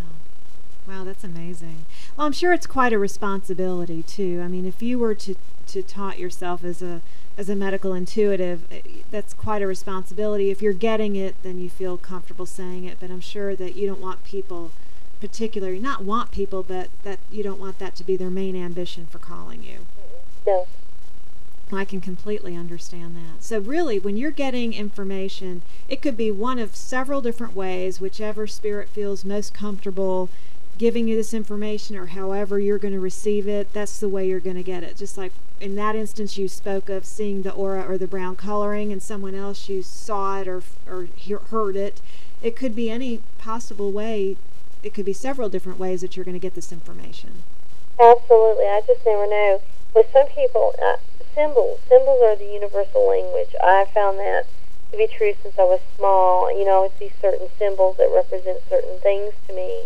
Wow, that's amazing. Well, I'm sure it's quite a responsibility too. I mean, if you were to taught yourself as a medical intuitive, that's quite a responsibility. If you're getting it, then you feel comfortable saying it, but I'm sure that you don't want people, particularly, not want people, but that you don't want that to be their main ambition for calling you. No. I can completely understand that. So really, when you're getting information, it could be one of several different ways, whichever spirit feels most comfortable giving you this information, or however you're going to receive it, that's the way you're going to get it. Just like in that instance you spoke of seeing the aura or the brown coloring, and someone else you saw it or heard it. It could be any possible way. It could be several different ways that you're going to get this information. Absolutely. I just never know. With some people, symbols are the universal language. I found that to be true since I was small. I would see certain symbols that represent certain things to me.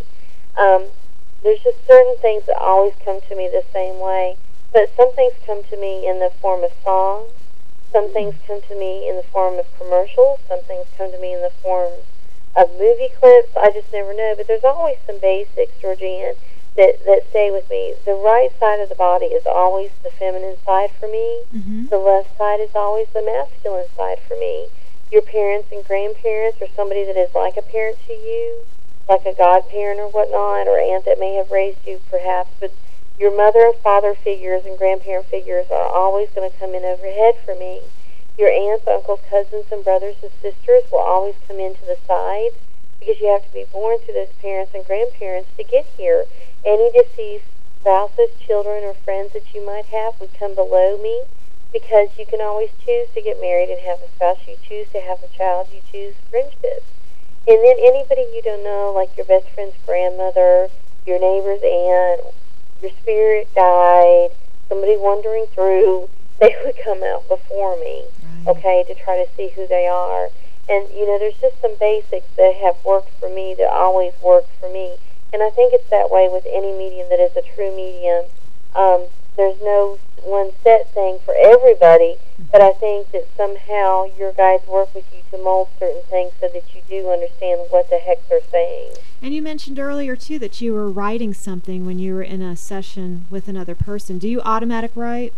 There's just certain things that always come to me the same way, but some things come to me in the form of song, some things come to me in the form of commercials, some things come to me in the form of movie clips. I just never know, but there's always some basics, Georgianne, that stay with me. The right side of the body is always the feminine side for me. The left side is always the masculine side for me. Your parents and grandparents, or somebody that is like a parent to you, like a godparent or whatnot, or aunt that may have raised you perhaps, but your mother and father figures and grandparent figures are always going to come in overhead for me. Your aunts, uncles, cousins, and brothers and sisters will always come in to the side, because you have to be born to those parents and grandparents to get here. Any deceased spouses, children, or friends that you might have would come below me, because you can always choose to get married and have a spouse. You choose to have a child. You choose friendships. And then anybody you don't know, like your best friend's grandmother, your neighbor's aunt, your spirit guide, somebody wandering through, they would come out before me, okay, to try to see who they are. And, there's just some basics that have worked for me that always work for me. And I think it's that way with any medium that is a true medium. There's no one set thing for everybody, but I think that somehow your guides work with you to mold certain things so that you do understand what the heck they're saying. And you mentioned earlier, too, that you were writing something when you were in a session with another person. Do you automatic write?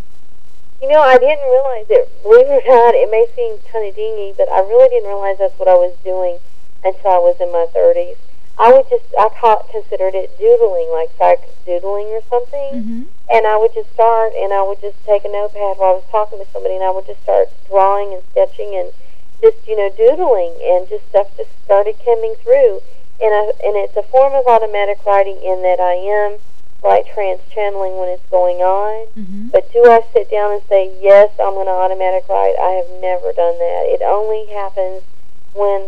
I didn't realize it. Believe it or not, it may seem kind of dingy, but I really didn't realize that's what I was doing until I was in my 30s. Considered it doodling, like psychic doodling or something. Mm-hmm. And I would just start, and I would just take a notepad while I was talking to somebody, and I would just start drawing and sketching and just, doodling, and just stuff just started coming through. And it's a form of automatic writing in that I am like trance channeling when it's going on. Mm-hmm. But do I sit down and say, yes, I'm going to automatic write? I have never done that. It only happens when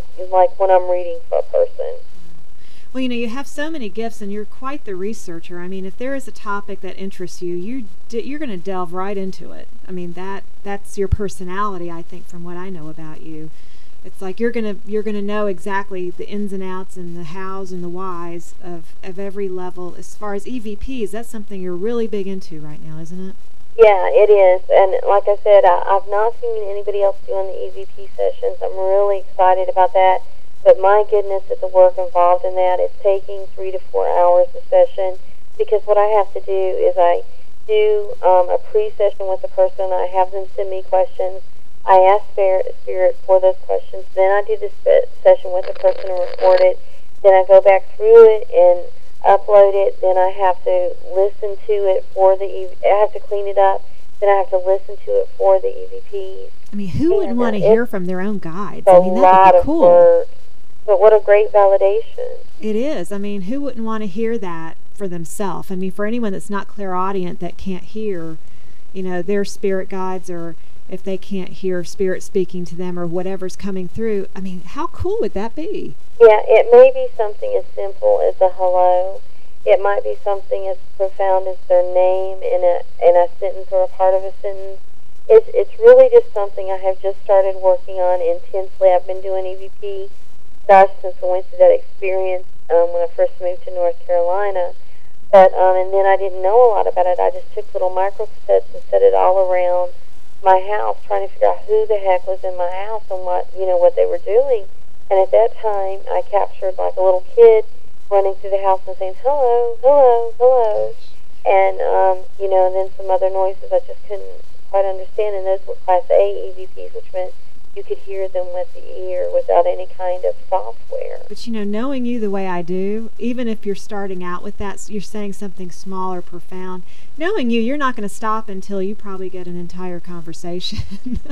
I'm reading for a person. Well, you have so many gifts, and you're quite the researcher. I mean, if there is a topic that interests you, you're going to delve right into it. I mean, that's your personality, I think, from what I know about you. It's like you're gonna know exactly the ins and outs and the hows and the whys of every level. As far as EVPs, that's something you're really big into right now, isn't it? Yeah, it is. And like I said, I've not seen anybody else doing the EVP sessions. I'm really excited about that. But my goodness, at the work involved in that, it's taking 3 to 4 hours a session, because what I have to do is I do a pre-session with the person. I have them send me questions. I ask Spirit for those questions. Then I do the session with the person and record it. Then I go back through it and upload it. Then I have to listen to it for I have to clean it up. Then I have to listen to it for the EVPs. I mean, who wouldn't want to hear from their own guides? I mean, that would be cool. Work, but what a great validation. It is. I mean, who wouldn't want to hear that for themselves? I mean, for anyone that's not clairaudient, that can't hear, their spirit guides, or if they can't hear spirit speaking to them or whatever's coming through, I mean, how cool would that be? Yeah, it may be something as simple as a hello. It might be something as profound as their name in a sentence or a part of a sentence. It's really just something I have just started working on intensely. I've been doing EVP, since I went through that experience when I first moved to North Carolina. But and then I didn't know a lot about it. I just took little microcassettes and set it all around my house, trying to figure out who the heck was in my house and what they were doing. And at that time, I captured like a little kid running through the house and saying, hello, hello, hello. And, and then some other noises I just couldn't quite understand. And those were Class A EVPs, which meant you could hear them with the ear without any kind of software. But, knowing you the way I do, even if you're starting out with that, you're saying something small or profound, knowing you're not going to stop until you probably get an entire conversation.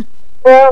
Well,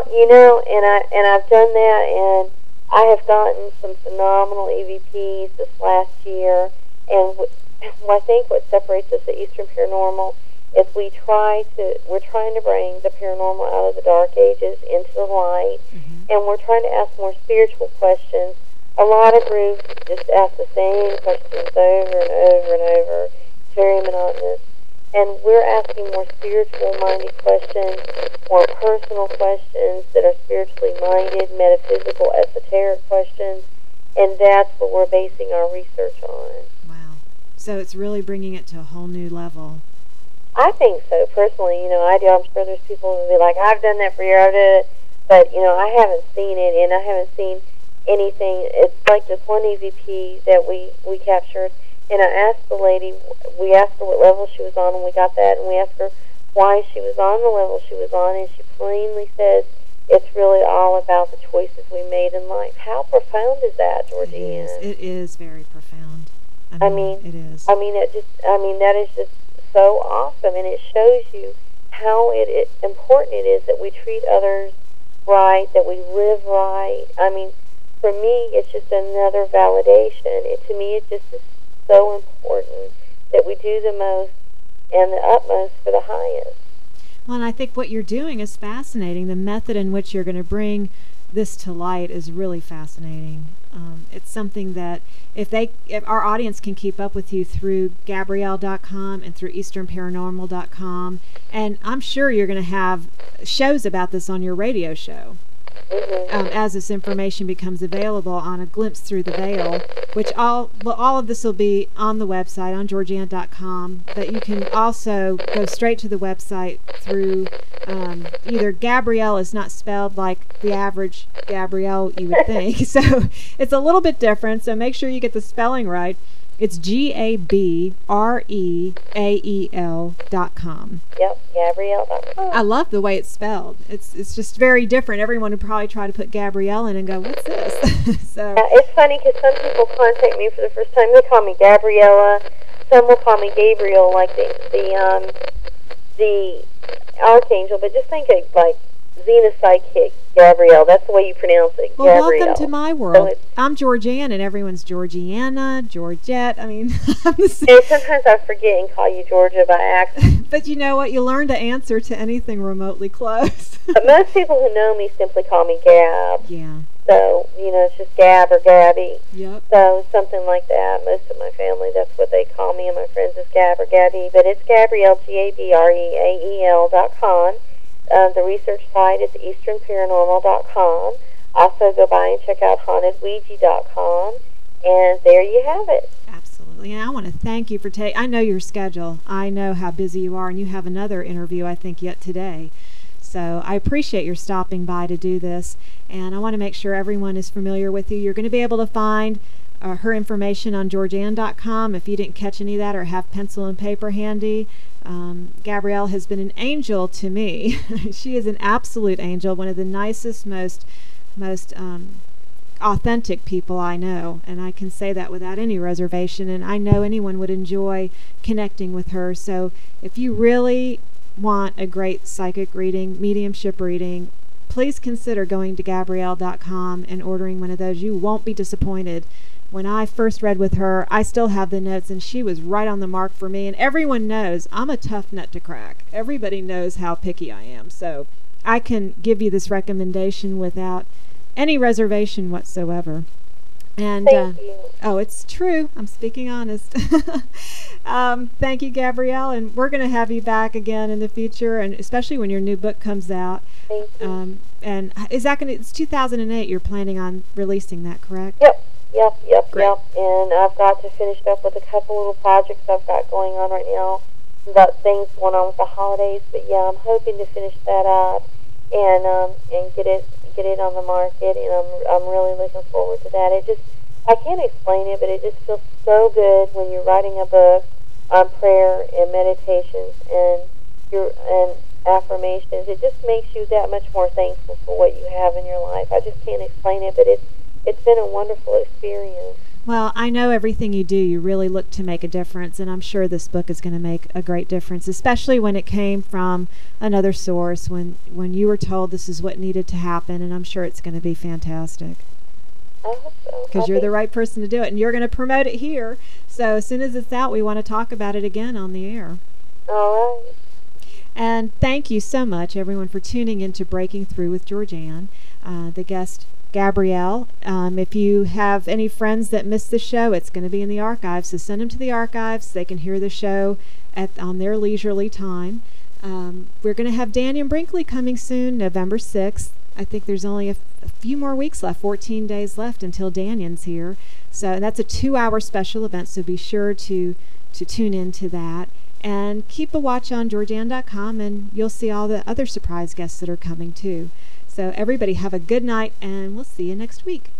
and I've done that, and I have gotten some phenomenal EVPs this last year, and I think what separates us at Eastern Paranormal is we're trying to bring the paranormal out of the dark ages into the light, and we're trying to ask more spiritual questions. A lot of groups just ask the same questions over and over and over. It's very monotonous. And we're asking more spiritual-minded questions, more personal questions that are spiritually minded, metaphysical, esoteric questions, and that's what we're basing our research on. Wow. So it's really bringing it to a whole new level. I think so, personally. I do. I'm sure there's people who will be like, I've done that for years, I've done it. But, I haven't seen it, and I haven't seen anything. It's like this one EVP that we captured, and I asked the lady, we asked her what level she was on, and we got that, and we asked her why she was on the level she was on, and she plainly says it's really all about the choices we made in life. How profound is that, Georgianne? It is very profound. I mean, it is. That is just so awesome, and it shows you how important it is that we treat others right, that we live right. I mean, for me, it's just another validation. To me, it just is so important that we do the most and the utmost for the highest. Well, and I think what you're doing is fascinating. The method in which you're going to bring this to light is really fascinating. It's something that if our audience can keep up with you through Gabrielle.com and through EasternParanormal.com, and I'm sure you're going to have shows about this on your radio show. as this information becomes available on A Glimpse Through the Veil, which all of this will be on the website, on Georgianne.com, but you can also go straight to the website through either Gabrielle is not spelled like the average Gabrielle you would think, so it's a little bit different, so make sure you get the spelling right. It's GABREAEL.com. Yep, Gabrielle.com. I love the way it's spelled. It's just very different. Everyone would probably try to put Gabrielle in and go, what's this? So it's funny because some people contact me for the first time. They call me Gabriella. Some will call me Gabriel, like the archangel. But just think of like Xena psychic Gabrielle. That's the way you pronounce it. Well, Gabrielle. welcome to my world. So I'm Georgianne, and everyone's Georgiana, Georgette. I mean, and sometimes I forget and call you Georgia by accident. But you know what? You learn to answer to anything remotely close. But most people who know me simply call me Gab. Yeah. So, it's just Gab or Gabby. Yep. So, something like that. Most of my family, that's what they call me, and my friends is Gab or Gabby. But it's Gabrielle, GABREAEL.com. The research site is easternparanormal.com. Also, go by and check out hauntedouija.com. And there you have it. Absolutely. And I want to thank you for I know your schedule. I know how busy you are, and you have another interview, I think, yet today. So I appreciate your stopping by to do this, and I want to make sure everyone is familiar with you. You're going to be able to find her information on Georgianne.com if you didn't catch any of that or have pencil and paper handy. Gabrielle has been an angel to me. She is an absolute angel, one of the nicest, most authentic people I know, and I can say that without any reservation, and I know anyone would enjoy connecting with her. So if you really want a great psychic reading, mediumship reading, please consider going to Gabrielle.com and ordering one of those. You won't be disappointed. When I first read with her, I still have the notes, and she was right on the mark for me. And everyone knows I'm a tough nut to crack. Everybody knows how picky I am. So I can give you this recommendation without any reservation whatsoever. And thank you. Oh, it's true. I'm speaking honest. Thank you, Gabrielle, and we're going to have you back again in the future, and especially when your new book comes out. Thank you. And is that going to? It's 2008. You're planning on releasing that, correct? Yep. Great. And I've got to finish up with a couple little projects I've got going on right now. Got things going on with the holidays, but yeah, I'm hoping to finish that up and get it on the market, and I'm really looking forward to that. I can't explain it, but it just feels so good when you're writing a book on prayer and meditations and affirmations. It just makes you that much more thankful for what you have in your life. I just can't explain it, but it's been a wonderful experience. Well, I know everything you do, you really look to make a difference, and I'm sure this book is going to make a great difference, especially when it came from another source, when you were told this is what needed to happen, and I'm sure it's going to be fantastic. I hope so. Because you're the right person to do it, and you're going to promote it here. So as soon as it's out, we want to talk about it again on the air. All right. And thank you so much, everyone, for tuning in to Breaking Through with Georgianne. The guest, Gabrielle. If you have any friends that missed the show, it's going to be in the archives, so send them to the archives. They can hear the show on their leisurely time. We're going to have Dannion Brinkley coming soon, November 6th. I think there's only a few more weeks left, 14 days left until Dannion's here. So that's a 2-hour special event, so be sure to tune in to that. And keep a watch on Georgianne.com, and you'll see all the other surprise guests that are coming too. So everybody have a good night, and we'll see you next week.